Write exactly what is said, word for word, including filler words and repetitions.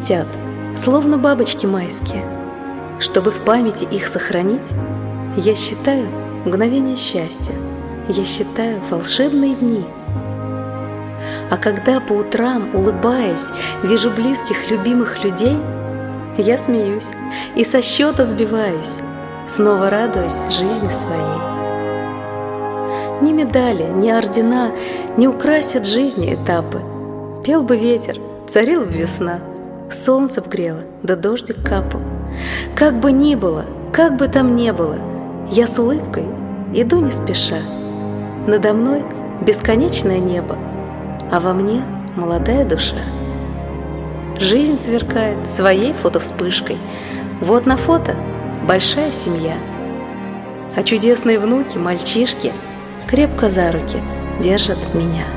летят, словно бабочки майские. Чтобы в памяти их сохранить, я считаю мгновения счастья, я считаю волшебные дни. А когда по утрам, улыбаясь, вижу близких, любимых людей, я смеюсь и со счета сбиваюсь, снова радуюсь жизни своей. Ни медали, ни ордена не украсят жизни этапы. Пел бы ветер, царила бы весна, солнце б грело, да дождик капал. Как бы ни было, как бы там ни было, я с улыбкой иду не спеша. Надо мной бесконечное небо, а во мне молодая душа. Жизнь сверкает своей фотовспышкой. Вот на фото большая семья, а чудесные внуки, мальчишки крепко за руки держат меня.